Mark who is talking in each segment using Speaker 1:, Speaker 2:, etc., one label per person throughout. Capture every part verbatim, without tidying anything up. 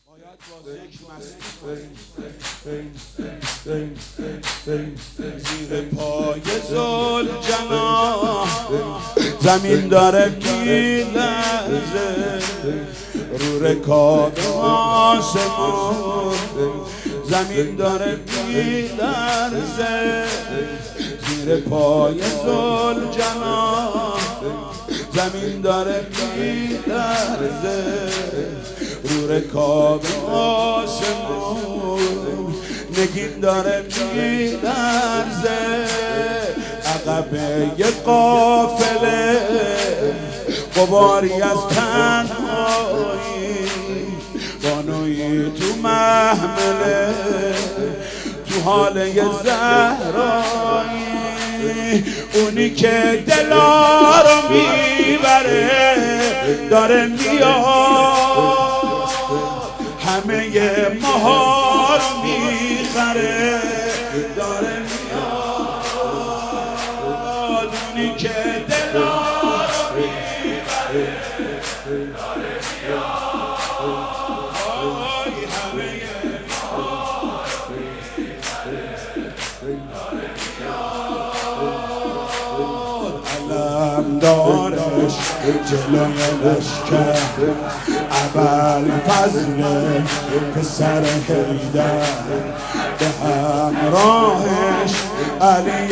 Speaker 1: زیر پای ذوالجلال زمین داره میلرزه، رو رکاب آسمان زمین داره میلرزه. زیر پای ذوالجلال زمین داره میلرزه، رو رکاب آسمان نگین داره میلرزه. عقبه یه قافله غباری از تنهایی، بانویی تو محمله تو حاله زهرایی. اونی که دلا رو میبره داره میاد، همه ماها رو میخره داره میاد. اونی که دلا رو میبره داره میاد، همه ماها رو میخره داره میاد. علم دارش جلوی لشکر ابوالفضل پسر حیدر، به همراهش علی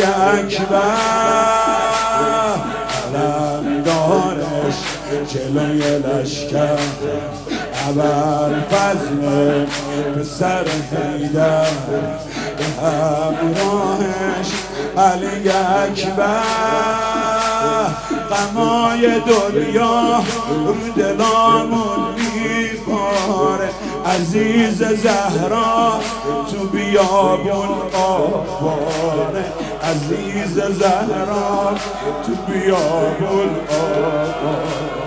Speaker 1: اکبر. علم دارش جلوی لشکر ابوالفضل پسر حیدر، به همراهش علی اکبر. غمای دنیا رو دلامون میباره، عزیز زهرا تو بیابون آواره، عزیز زهرا تو بیابون آواره.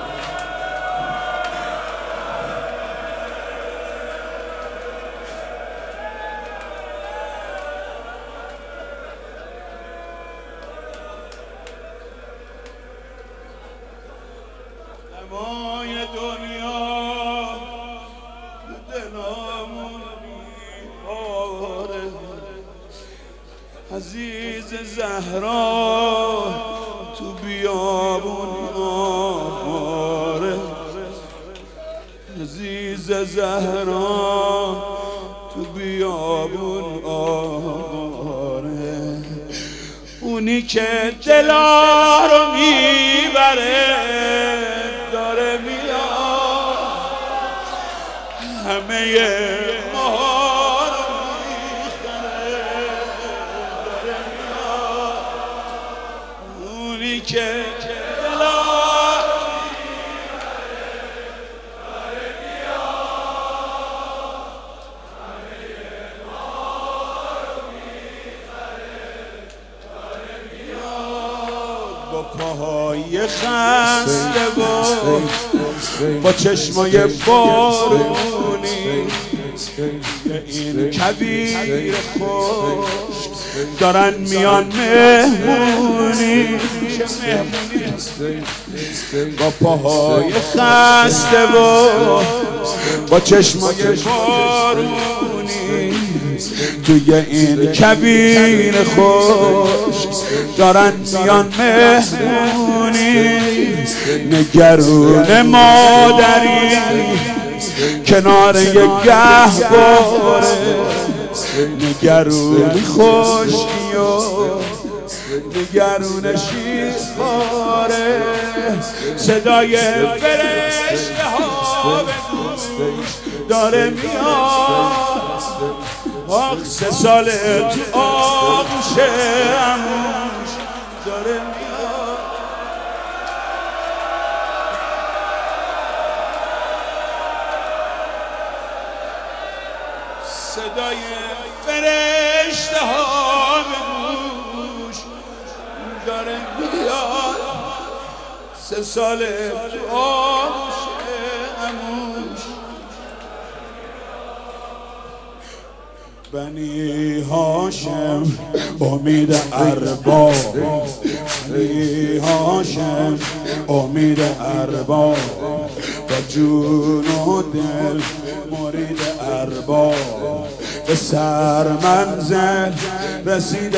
Speaker 1: غمای دنیا دلامون میباره، عزیز زهرا تو بیابون آواره، عزیز زهرا تو بیابون آواره. اونی که دلا رو میبره داره میاد، همه ماها رو میخره داره میاد. اونی که دلا رو میبره داره میاد، همه ماها رو میخره داره میاد. با پاهای خسته و با چشمای بارونی این کبیر خشک دارن میان مهمونی. با پاهای خسته و با چشمای بارونی توی این کبیر خشک دارن میان مهمونی. نگرون مادری کنار یک گهواره، نگرون خشکی و نگرون شیرخواره. صدای فرشته ها به گوش داره میاد، آخ سه ساله تو آغوش عموش داره میاد. صدای فرشته ها به گوش داره میاد، سه ساله تو آغوش عموش. بنی هاشم امید ارباب، بنی هاشم امید ارباب، با جون و دل مرید ارباب به سر منزل رسید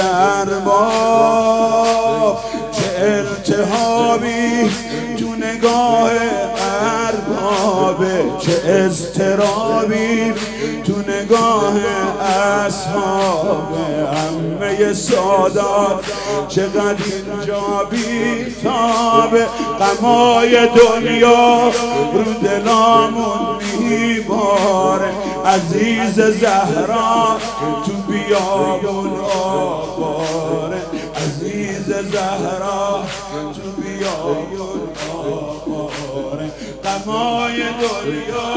Speaker 1: ارباب. چه التهابی تو نگاه اربابه، چه اضطرابی تو نگاه اصحابه. همه سادات چقدر اینجا بیتابه، غمای دنیا رو دلامون میباره. عزیز زهرا تو بیابون آواره، عزیز زهرا تو بیابون آواره. غمای دنیا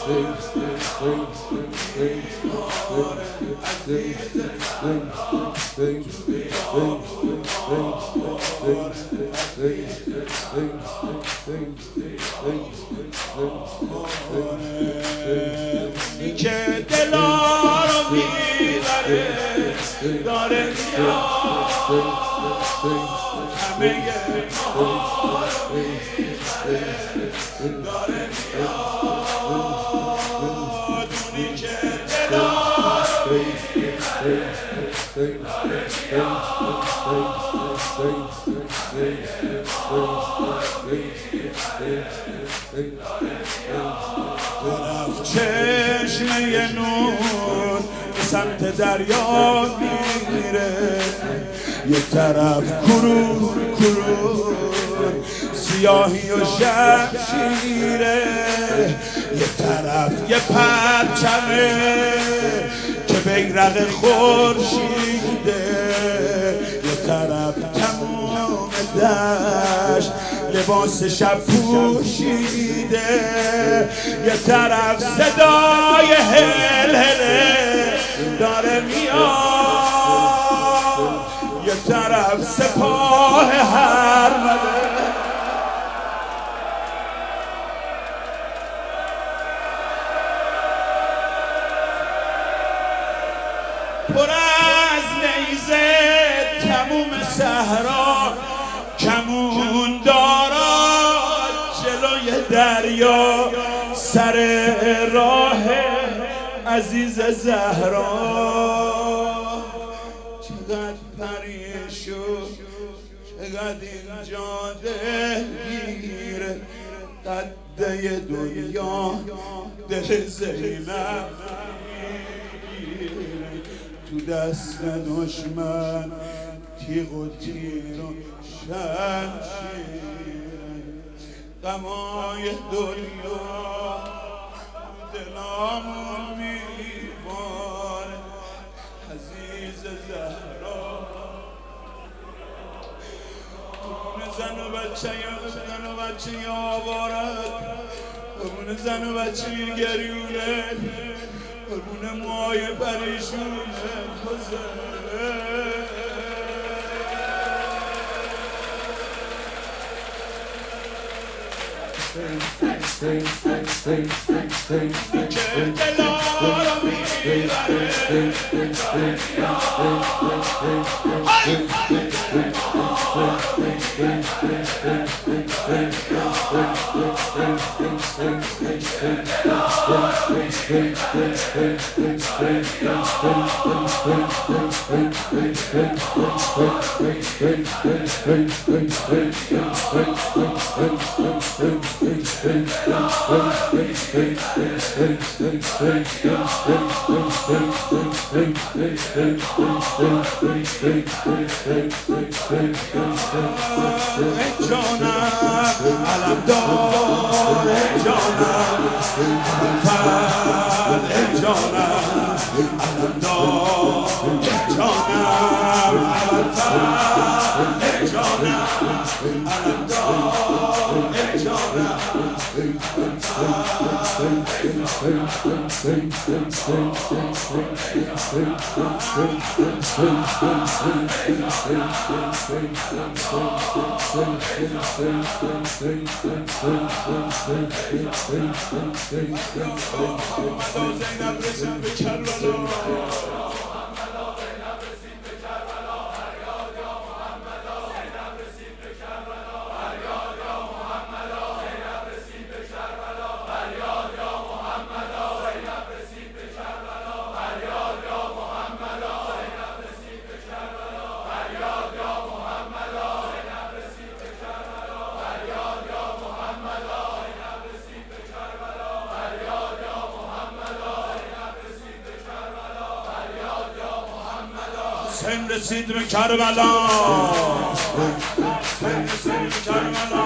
Speaker 1: که دلا رو میبره داره میاد، همه ما رو میبره داره میاد. اونی که دلا رو میبره داره میاد. چشمه نور به سمت دریا میره، یک طرف کرور کرور سیاهی و شمشیره، یک طرف یه پرچمه که بیرق خورشیده، یک طرف تمام دشت لباس شب پوشیده، یه طرف صدای هل هله داره میاد، یه طرف سپاه هرمله. پر از نیزه تموم صحرا کمون دارد جلوی دریا، سر راه عزیز زهرا. چقدر پریشو چقدر اینجا دلگیره، قده دنیا دل زینب تو دست دشمن تیغ و تیر و شمشیر. غمای دنیا دلامون میباره، عزیز زهرا. اون زن و بچه یا زن و بچه یا آوارد، اون زن و بچه گریونه، اون موهای پریشونه خوزه. که دلا رو میبره جانم علم دار، جانم فر، جانم علم دار، جانم علم فر، جانم علم دار، جانم زینب رسید به کربلا. حسین رسید به کربلا، حسین رسید به کربلا.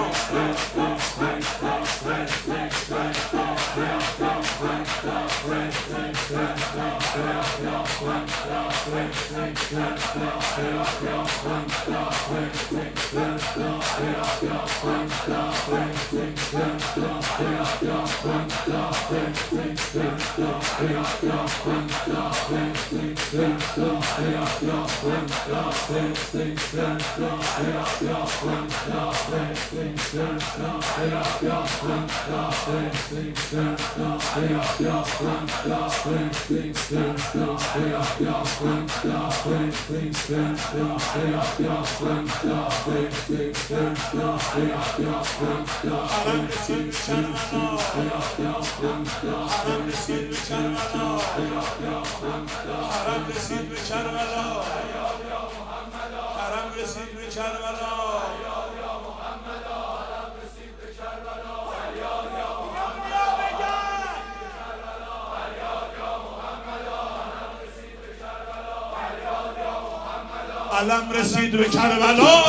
Speaker 1: علم رسید به کربلا.